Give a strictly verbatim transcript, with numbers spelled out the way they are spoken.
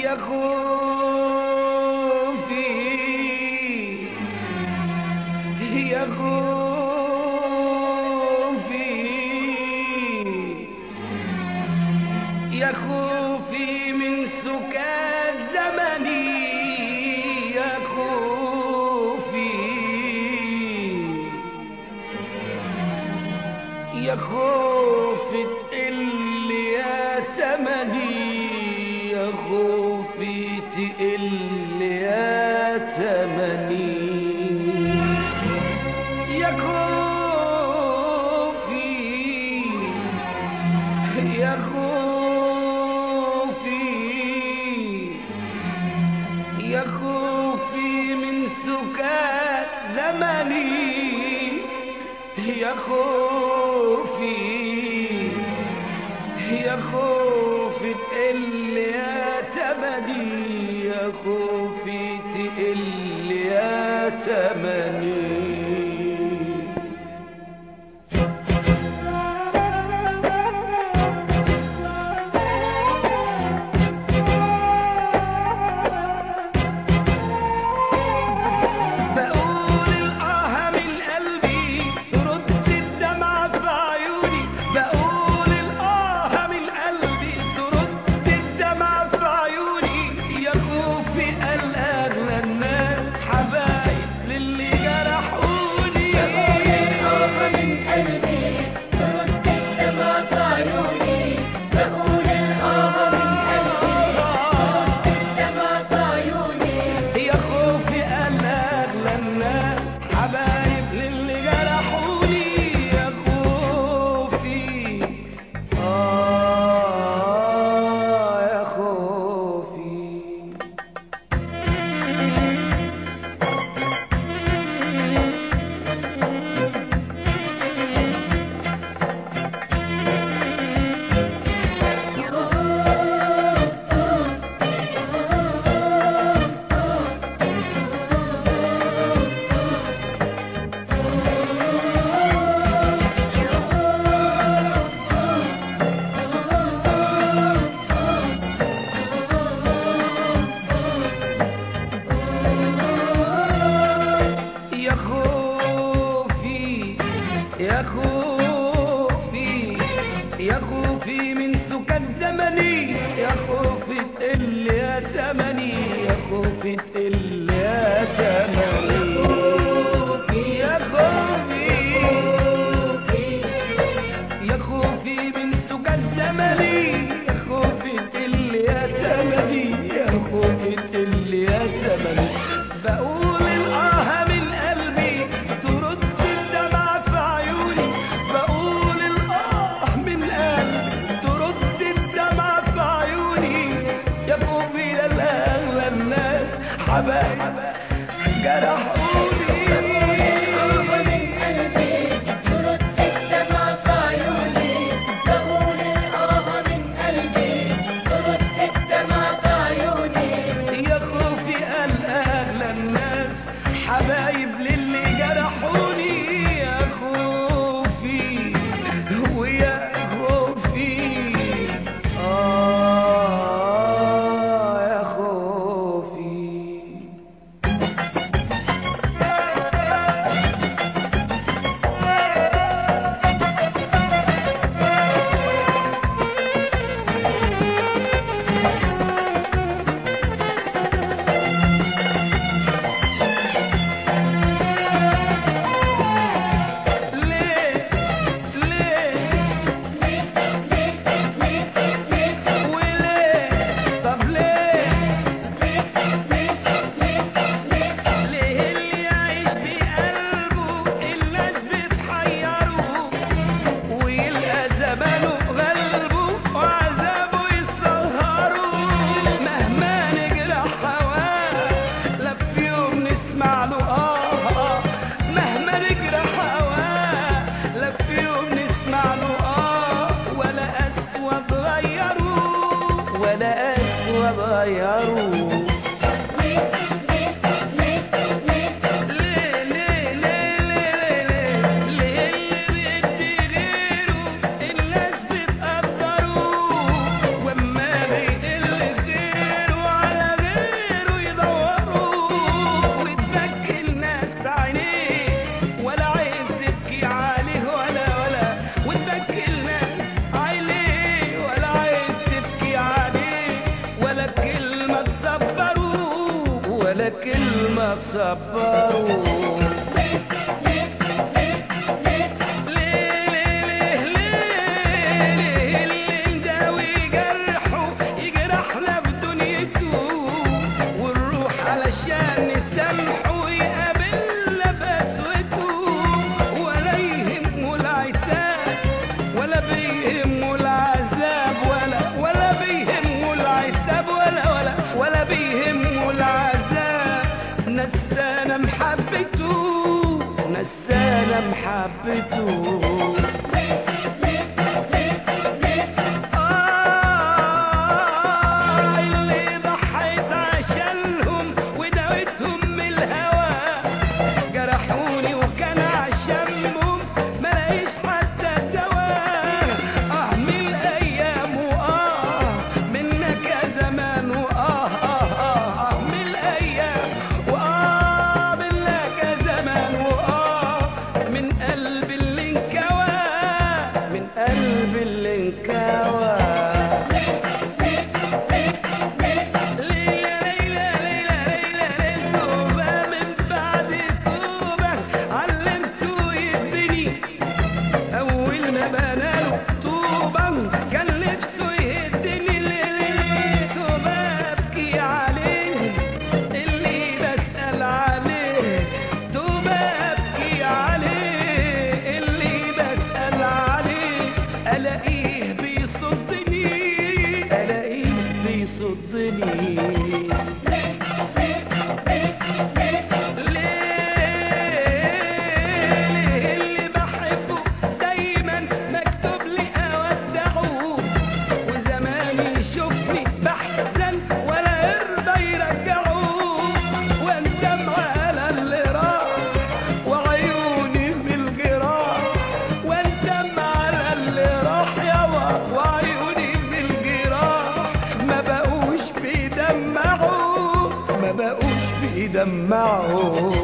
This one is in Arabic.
يا خوفي يا خوفي يا خوفي من سكات زمني يا خوفي يا خوفي تقل يا تمني يا خوفي تقل يا تمني يا خوفي يا خوفي يا خوفي من سكات زمني يا خوفي يا خوفي تقل يا تمني يا خوفي تقل يا تمني يا خوفي يا خوفي من سكات زمني يا خوفي تقل يا تمني يا خوفي تقل يا تمني يا خوفي يا خوفي من سكات زمني يا خوفي تقل يا تمني يا خوفي تقل يا تمني بقول الآه من قلبي ترد الدمع في عيوني بقول الآه من قلبي ترد الدمع في عيوني يا خوفي للأغلى الناس حبايب جرحوني حبايب للي جرحوني يا خوفي ويا خوفي آه يا خوفي ولا أسوأ غيروا الناس بتقدروه وما بيقل خيره ما تصبروا. نسانا محبته نسانا محبته آه اللي ضحيت عشانهم وداوتهم من الهوى جرحوني وكان عشانهم ملاقيش حتى الدواء. اه من الايام واه منك يا زمان واه اه اه اه من الايام واه منك يا زمان واه من قلب اللي انكوى من قلب اللي انكوى. ألاقيه بيصدني ألاقيه بيصدني ليه اللي بحبه دايما مكتوب لي أودعه وزماني يشوفني بحزن ولا يرضى يرجعه واندم على اللي راح وعيوني في الجراح واندم على اللي راح يابا وعيوني في الجراح ما بقوش بيدمعوا ما بقوش بيدمعوا.